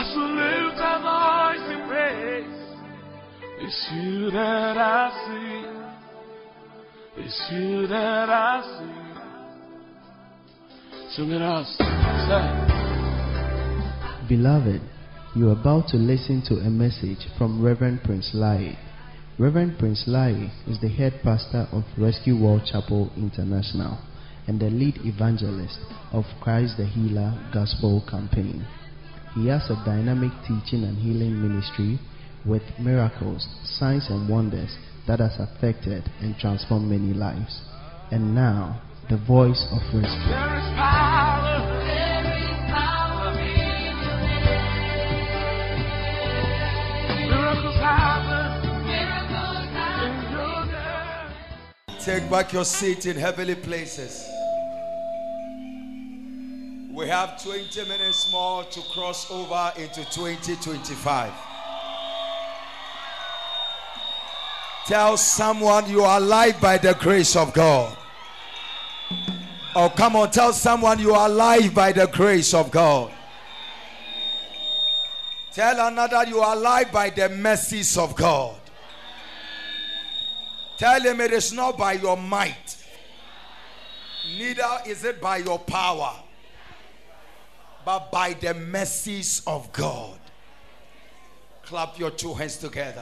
shall lift our voice in praise. It's you that I see. It's you that I see. Sing it out. Say. Beloved, you are about to listen to a message from Reverend Prince Lai. Reverend Prince Lai is the head pastor of Rescue World Chapel International and the lead evangelist of Christ the Healer Gospel Campaign. He has a dynamic teaching and healing ministry with miracles, signs and wonders that has affected and transformed many lives. And now, the voice of rescue. There is power. Miracles happen. In your name. Take back your seat in heavenly places. We have 20 minutes more to cross over into 2025. Tell someone you are alive by the grace of God. Oh, come on, tell someone you are alive by the grace of God. Tell another you are alive by the mercies of God. Tell him it is not by your might, neither is it by your power, but by the mercies of God. Clap your two hands together.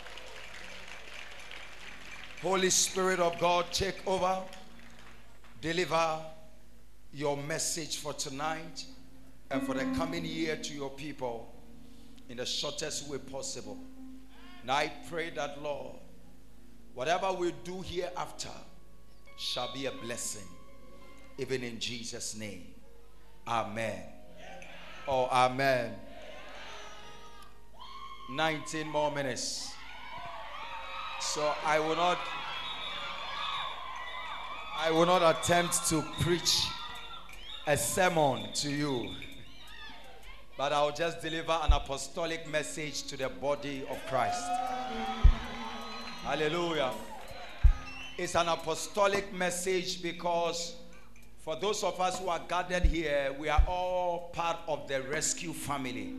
Holy Spirit of God, take over. Deliver your message for tonight and for the coming year to your people in the shortest way possible. And I pray that, Lord, whatever we do hereafter shall be a blessing, even in Jesus' name. Amen. Oh, amen. 19 more minutes. So I will not attempt to preach a sermon to you, but I'll just deliver an apostolic message to the body of Christ. Hallelujah. It's an apostolic message because for those of us who are gathered here, we are all part of the rescue family.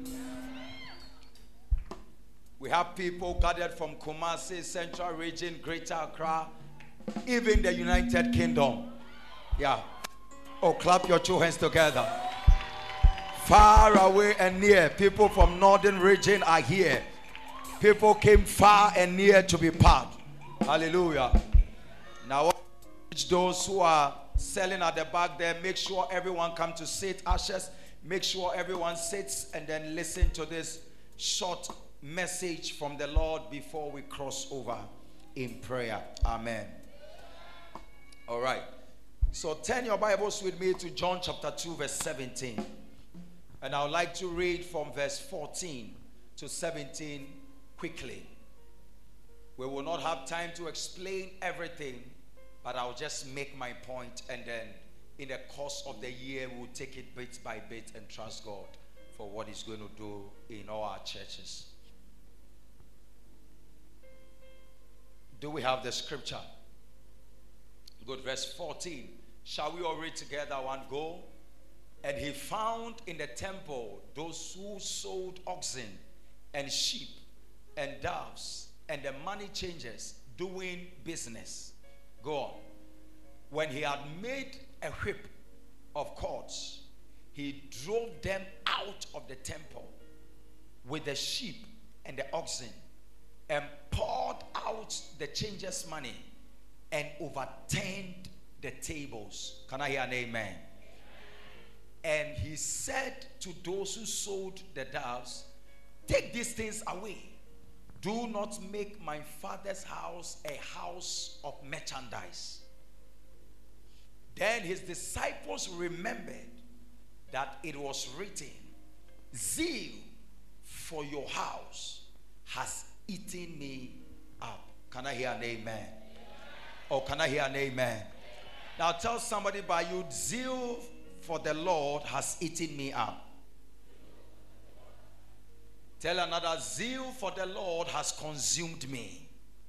We have people gathered from Kumasi, Central Region, Greater Accra, even the United Kingdom. Yeah. Oh, clap your two hands together. Far away and near, people from Northern Region are here. People came far and near to be part. Hallelujah. Now, those who are selling at the back there, make sure everyone come to sit. Ashes, make sure everyone sits and then listen to this short message from the Lord before we cross over in prayer. Amen. All right. So turn your Bibles with me to John chapter 2 verse 17. And I would like to read from verse 14 to 17 quickly. We will not have time to explain everything, but I'll just make my point, and then in the course of the year we'll take it bit by bit and trust God for what He's going to do in all our churches. Do we have the scripture? Good. Verse 14. Shall we all read together? One go. And he found in the temple those who sold oxen and sheep and doves and the money changers doing business. Go on. When he had made a whip of cords, he drove them out of the temple with the sheep and the oxen, and poured out the changers' money and overturned the tables. Can I hear an amen? And he said to those who sold the doves, take these things away. Do not make my Father's house a house of merchandise. Then his disciples remembered that it was written, zeal for your house has eaten me up. Can I hear an amen? Oh, can I hear an amen? Now tell somebody by you, zeal for the Lord has eaten me up. Tell another, zeal for the Lord has consumed me.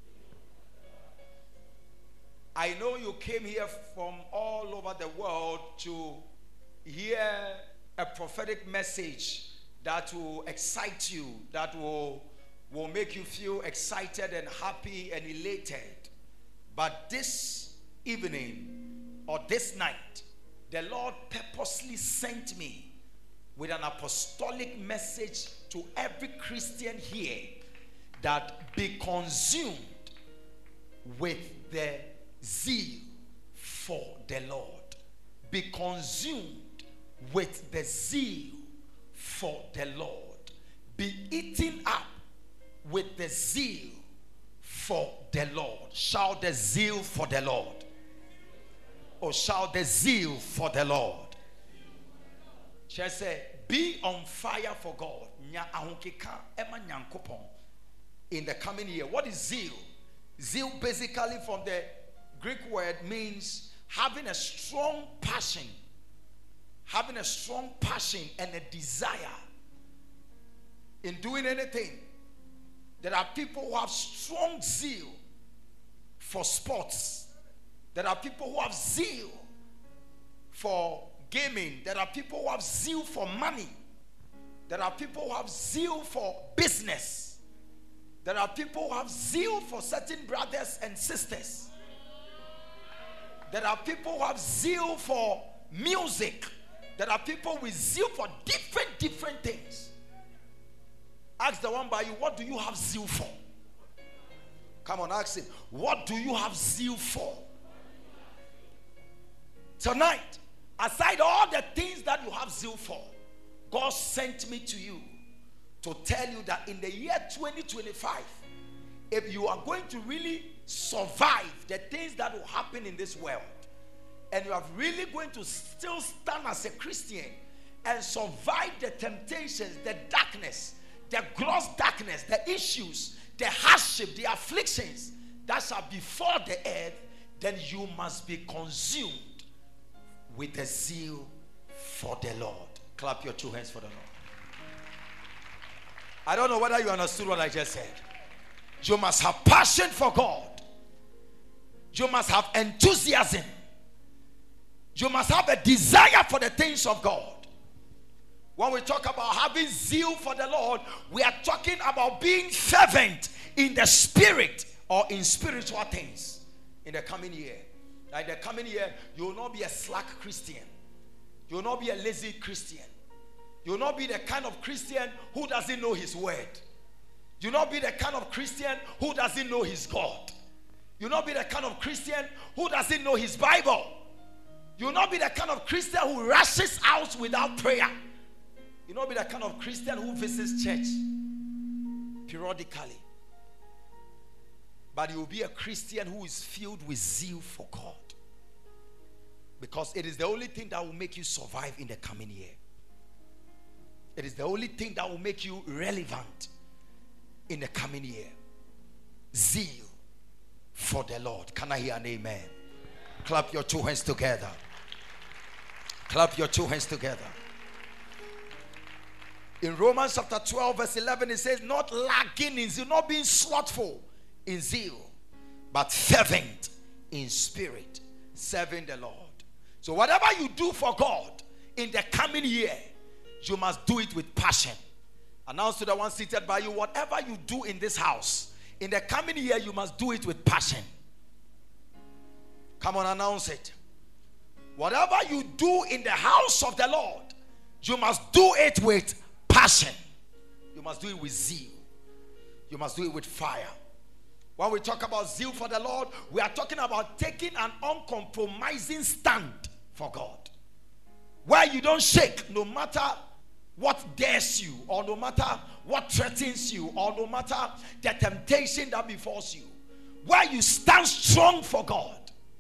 I know you came here from all over the world to hear a prophetic message that will excite you, that will make you feel excited and happy and elated. But this evening or this night, the Lord purposely sent me with an apostolic message to every Christian here, that be consumed with the zeal for the Lord. Be consumed with the zeal for the Lord. Be eaten up with the zeal for the Lord. Shout the zeal for the Lord. Or shout the zeal for the Lord. She said, be on fire for God. In the coming year. What is zeal? Zeal basically from the Greek word means having a strong passion. Having a strong passion and a desire in doing anything. There are people who have strong zeal for sports. There are people who have zeal for gaming. There are people who have zeal for money. There are people who have zeal for business. There are people who have zeal for certain brothers and sisters. There are people who have zeal for music. There are people with zeal for different things. Ask the one by you, what do you have zeal for? Come on, ask him, what do you have zeal for? Tonight, aside all the things that you have zeal for, God sent me to you to tell you that in the year 2025, if you are going to really survive the things that will happen in this world, and you are really going to still stand as a Christian and survive the temptations, the darkness, the gross darkness, the issues, the hardship, the afflictions that shall befall the earth, then you must be consumed with the zeal for the Lord. Clap your two hands for the Lord. I don't know whether you understood what I just said. You must have passion for God. You must have enthusiasm. You must have a desire for the things of God. When we talk about having zeal for the Lord, we are talking about being fervent in the spirit or in spiritual things in the coming year. Like the coming year, you will not be a slack Christian. You will not be a lazy Christian. You will not be the kind of Christian who doesn't know his word. You will not be the kind of Christian who doesn't know his God. You will not be the kind of Christian who doesn't know his Bible. You will not be the kind of Christian who rushes out without prayer. You will not be the kind of Christian who visits church periodically. But you will be a Christian who is filled with zeal for God. Because it is the only thing that will make you survive in the coming year. It is the only thing that will make you relevant in the coming year. Zeal for the Lord. Can I hear an amen? Clap your two hands together. Clap your two hands together. In Romans chapter 12 verse 11 it says, not lacking in zeal, not being slothful in zeal, but fervent in spirit, serving the Lord. So whatever you do for God in the coming year, you must do it with passion. Announce to the one seated by you, whatever you do in this house, in the coming year, you must do it with passion. Come on, announce it. Whatever you do in the house of the Lord, you must do it with passion. You must do it with zeal. You must do it with fire. When we talk about zeal for the Lord, we are talking about taking an uncompromising stand for God, where you don't shake no matter what dares you, or no matter what threatens you, or no matter the temptation that befalls you, where you stand strong for God,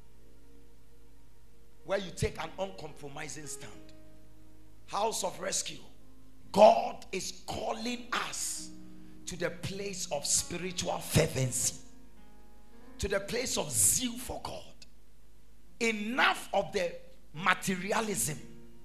where you take an uncompromising stand. House of Rescue, God is calling us to the place of spiritual fervency, to the place of zeal for God. Enough of the materialism,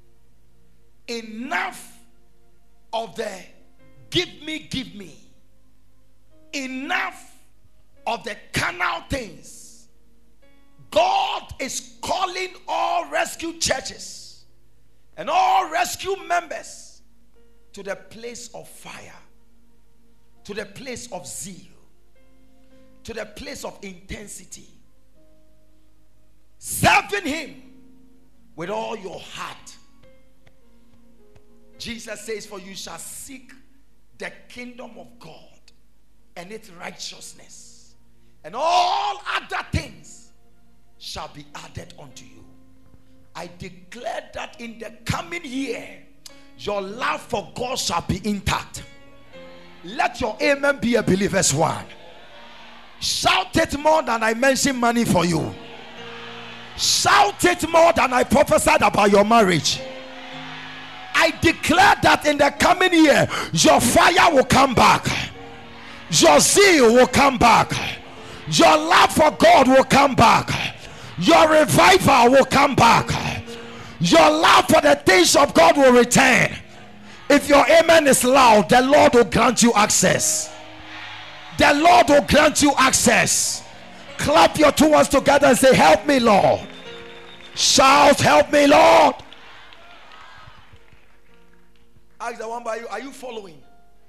enough of the give me, enough of the carnal things. God is calling all rescue churches and all rescue members to the place of fire, to the place of zeal, to the place of intensity, serving him with all your heart. Jesus says, for you shall seek the kingdom of God and its righteousness, and all other things shall be added unto you. I declare that in the coming year, your love for God shall be intact. Let your amen be a believer's one. Shout it more than I mentioned money for you. Shout it more than I prophesied about your marriage. I declare that in the coming year, your fire will come back, your zeal will come back, your love for God will come back, your revival will come back, your love for the things of God will return. If your amen is loud, the Lord will grant you access. The Lord will grant you access. Clap your two hands together and say, help me, Lord. Shout, help me, Lord. Ask the one by you, are you following?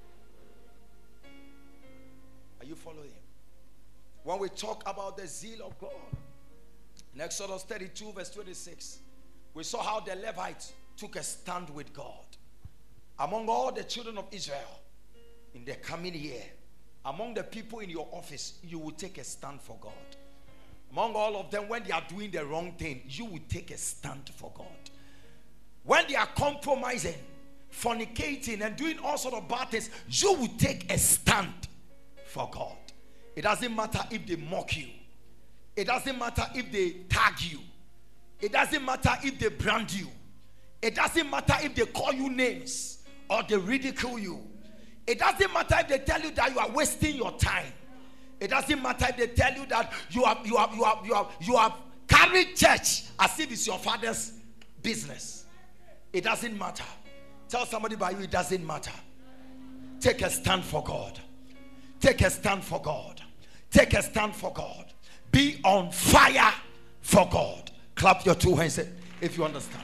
Are you following? When we talk about the zeal of God, in Exodus 32 verse 26, we saw how the Levites took a stand with God. Among all the children of Israel, in the coming year, among the people in your office, you will take a stand for God. Among all of them, when they are doing the wrong thing, you will take a stand for God. When they are compromising, fornicating and doing all sorts of bad things, you will take a stand for God. It doesn't matter if they mock you. It doesn't matter if they tag you. It doesn't matter if they brand you. It doesn't matter if they call you names or they ridicule you. It doesn't matter if they tell you that you are wasting your time. It doesn't matter if they tell you that you have carried church as if it's your father's business. It doesn't matter. Tell somebody by you, it doesn't matter. Take a stand for God. Take a stand for God. Take a stand for God. Be on fire for God. Clap your two hands if you understand.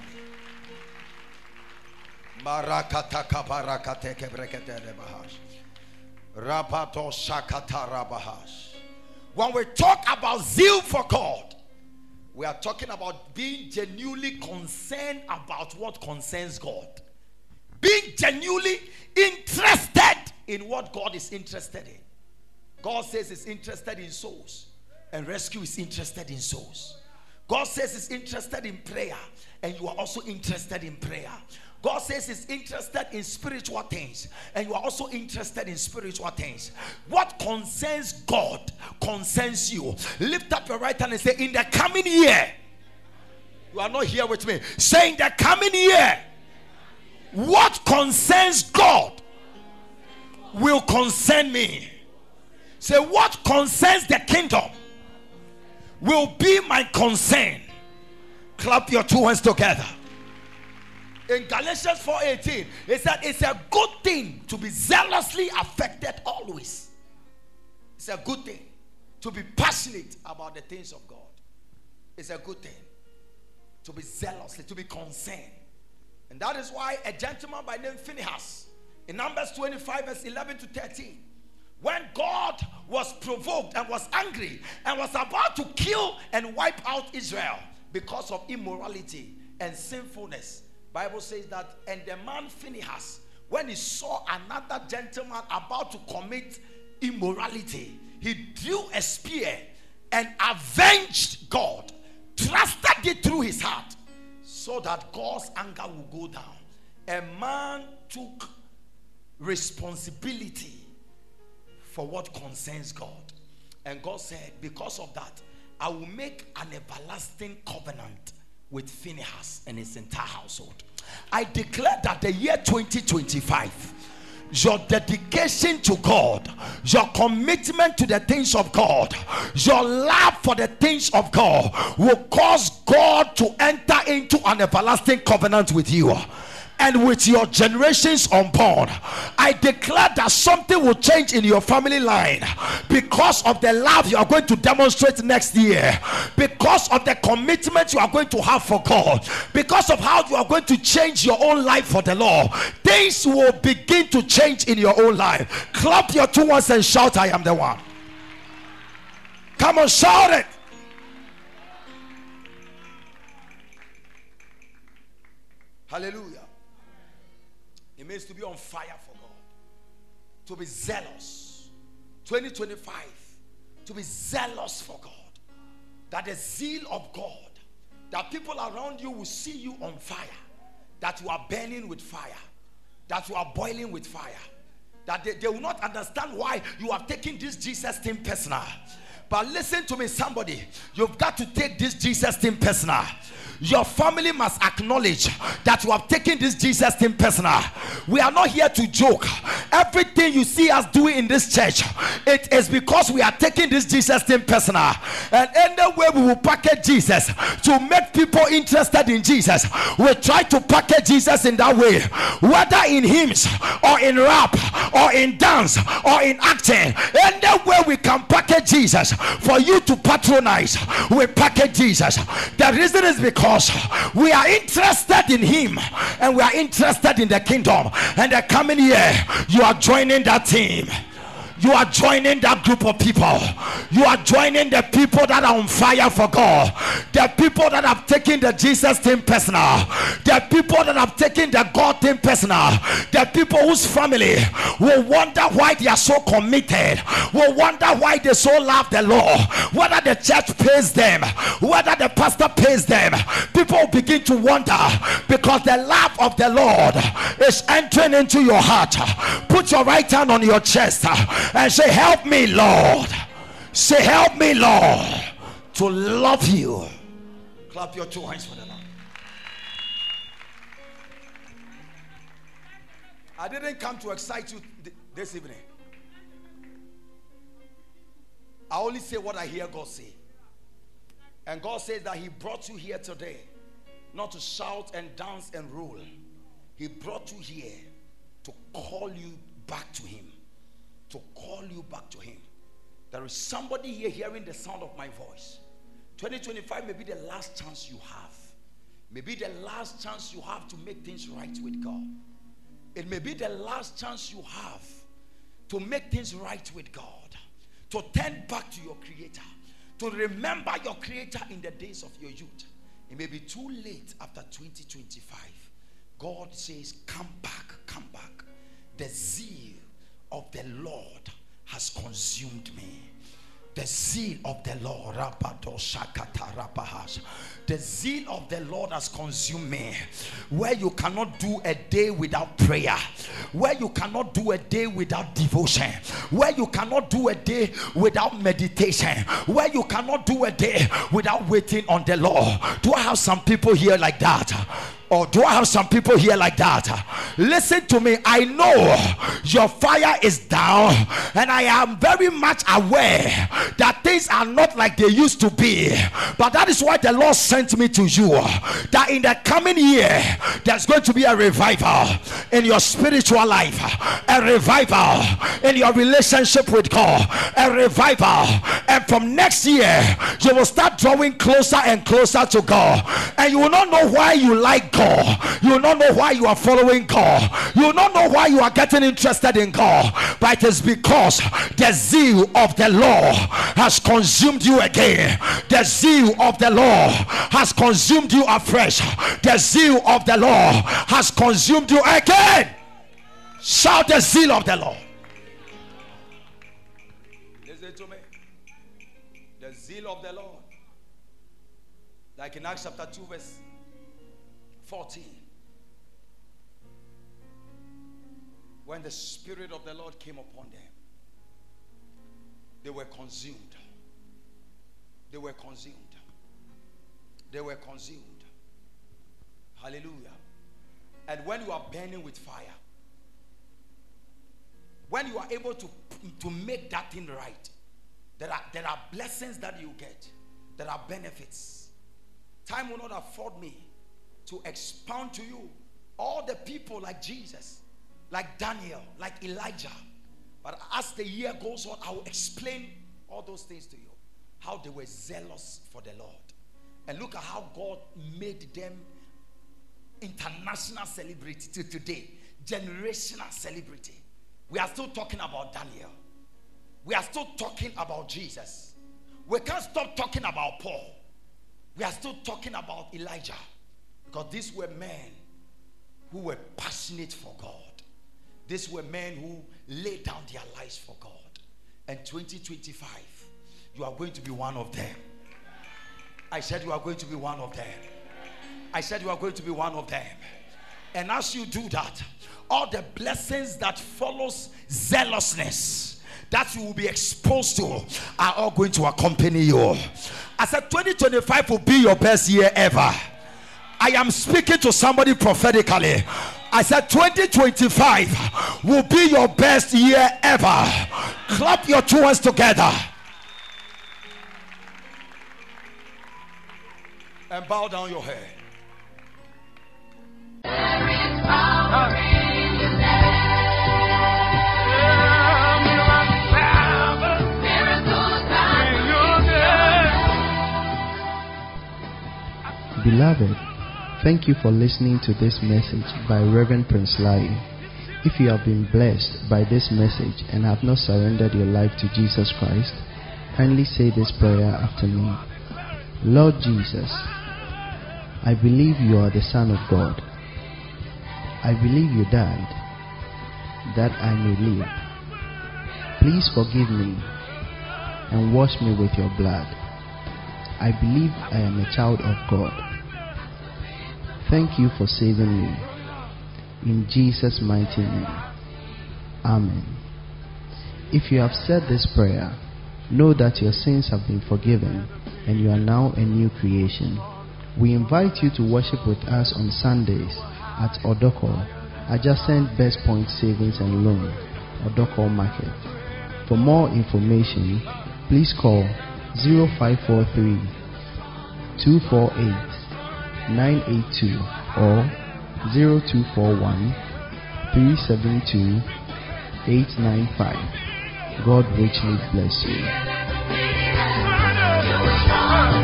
When we talk about zeal for God, we are talking about being genuinely concerned about what concerns God. Being genuinely interested in what God is interested in. God says he's interested in souls, and rescue is interested in souls. God says he's interested in prayer, and you are also interested in prayer. God says he's interested in spiritual things, and you are also interested in spiritual things. What concerns God concerns you. Lift up your right hand and say, in the coming year, you are not here with me. Say, in the coming year, what concerns God will concern me. Say, what concerns the kingdom will be my concern. Clap your two hands together. In Galatians 4:18, it said it's a good thing to be zealously affected always. It's a good thing to be passionate about the things of God. It's a good thing to be zealously, to be concerned. And that is why a gentleman by name Phinehas, in Numbers 25 verse 11 to 13, when God was provoked and was angry and was about to kill and wipe out Israel because of immorality and sinfulness, Bible says that, and the man Phinehas, when he saw another gentleman about to commit immorality, he drew a spear and avenged God, trusted it through his heart, so that God's anger will go down. A man took responsibility for what concerns God. And God said, because of that, I will make an everlasting covenant with Phinehas and his entire household. I declare that the year 2025, your dedication to God, your commitment to the things of God, your love for the things of God will cause God to enter into an everlasting covenant with you. and with your generations unborn. I declare that something will change in your family line because of the love you are going to demonstrate next year, because of the commitment you are going to have for God, because of how you are going to change your own life for the Lord. Things will begin to change in your own life. Clap your two hands and shout, I am the one. Come on, shout it. Hallelujah. It means to be on fire for God, to be zealous. 2025, to be zealous for God, that the zeal of God, that people around you will see you on fire, that you are burning with fire, that you are boiling with fire, that they will not understand why you have taken this Jesus thing personal. But listen to me, somebody, you've got to take this Jesus thing personal. Your family must acknowledge that you have taken this Jesus thing personal. We are not here to joke. Everything you see us doing in this church, it is because we are taking this Jesus thing personal. And any way we will package Jesus to make people interested in Jesus, we try to package Jesus in that way, whether in hymns or in rap or in dance or in acting. Any way we can package Jesus for you to patronize, we package Jesus. The reason is because we are interested in him and we are interested in the kingdom. And the coming year, you are joining that team. You are joining that group of people. You are joining the people that are on fire for God. The people that have taken the Jesus thing personal. The people that have taken the God thing personal. The people whose family will wonder why they are so committed. Will wonder why they so love the Lord. Whether the church pays them, whether the pastor pays them. People will begin to wonder because the love of the Lord is entering into your heart. Put your right hand on your chest and say, help me, Lord. Say, help me, Lord, to love you. Clap your two hands for the Lord. I didn't come to excite you this evening. I only say what I hear God say. And God says that he brought you here today not to shout and dance and roll. He brought you here to call you back to him. To call you back to him. There is somebody here hearing the sound of my voice. 2025 may be the last chance you have. Maybe the last chance you have to make things right with God. It may be the last chance you have to make things right with God. To turn back to your Creator. To remember your Creator in the days of your youth. It may be too late after 2025. God says, come back, come back. The zeal of the Lord has consumed me. The zeal of the Lord, the zeal of the Lord has consumed me. Where you cannot do a day without prayer, where you cannot do a day without devotion, where you cannot do a day without meditation, where you cannot do a day without waiting on the Lord. Do I have some people here like that? Or do I have some people here like that? Listen to me. I know your fire is down, and I am very much aware that things are not like they used to be. But that is why the Lord sent me to you. That in the coming year, there's going to be a revival in your spiritual life, a revival in your relationship with God, a revival. And from next year, you will start drawing closer and closer to God. And you will not know why you like God. You will not know why you are following God. You will not know why you are getting interested in God. But it is because the zeal of the Lord has consumed you again. The zeal of the Lord has consumed you afresh. The zeal of the Lord has consumed you again. Shout the zeal of the Lord. Listen to me. The zeal of the Lord. Like in Acts chapter 2 verse 14, when the Spirit of the Lord came upon them, they were consumed. They were consumed. They were consumed. Hallelujah. And when you are burning with fire, when you are able to make that thing right, there are blessings that you get. There are benefits. Time will not afford me to expound to you all the people like Jesus, like Daniel, like Elijah. But as the year goes on, I will explain all those things to you. How they were zealous for the Lord. And look at how God made them international celebrity till today. Generational celebrity. We are still talking about Daniel. We are still talking about Jesus. We can't stop talking about Paul. We are still talking about Elijah. Because these were men who were passionate for God. These were men who laid down their lives for God. And 2025, you are going to be one of them. I said you are going to be one of them. I said you are going to be one of them. And as you do that, all the blessings that follows zealousness that you will be exposed to are all going to accompany you. I said 2025 will be your best year ever. I am speaking to somebody prophetically. I said 2025 will be your best year ever. Clap your two hands together and bow down your head. There is power in your name. Miracles in your name. Beloved, thank you for listening to this message by Reverend Prince Lai. If you have been blessed by this message and have not surrendered your life to Jesus Christ, kindly say this prayer after me. Lord Jesus, I believe you are the Son of God. I believe you died that I may live. Please forgive me and wash me with your blood. I believe I am a child of God. Thank you for saving me. In Jesus' mighty name. Amen. If you have said this prayer, know that your sins have been forgiven and you are now a new creation. We invite you to worship with us on Sundays at Odoko, adjacent Best Point Savings and Loan, Odoko Market. For more information, please call 0543 248 982 or 0241 372 895. God richly bless you.